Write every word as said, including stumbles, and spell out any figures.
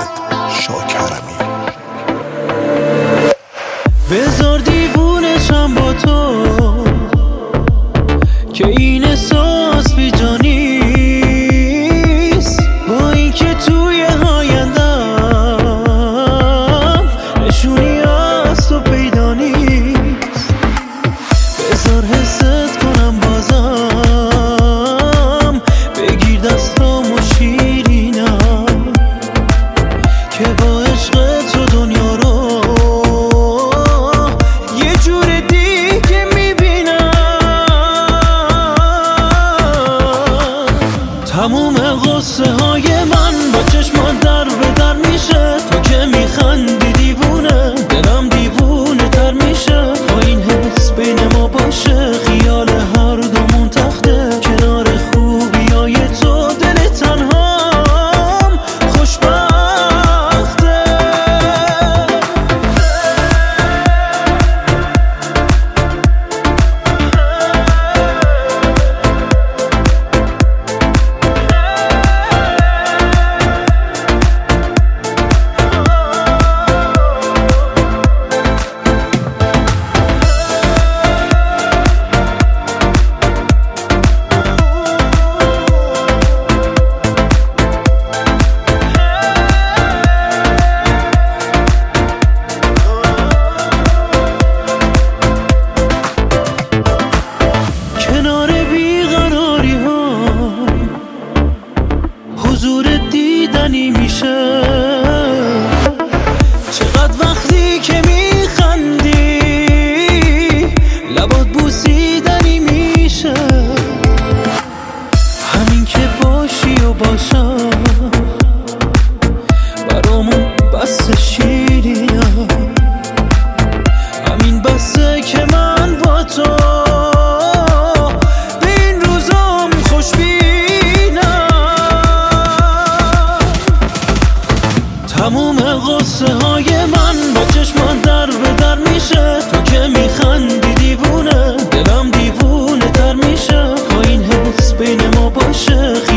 محمد شاکرمی. بذار دیوونه شم با تو که این احساس بی جا نیست، با این که توی آیندم نشونی از تو پیدا نیست. بذار حست کنم بازم، بگیر دستامو شیرینم که با عشق تو دنیا رو یه جور دیگه میبینم. تموم غصه های من با چشمان در به در میشه، تو که میخندی دیوونه دلم دیوونه تر میشه. با این حس بین ما باشه خیال هر دومون تخته، کنار خوبی های تو دل تنهام خوشبخته. حضور دیدنی میشه چقدر وقتی که میخندی، لبات بوسیدنی میشه. همین که باشی و باشم برامون بس شیرینه، همین بسه که من با تو تموم غصه های من با چشمان در به در میشه، تو که میخندی دیوونه دلم دیوونه تر میشه. با این حس بین ما باشه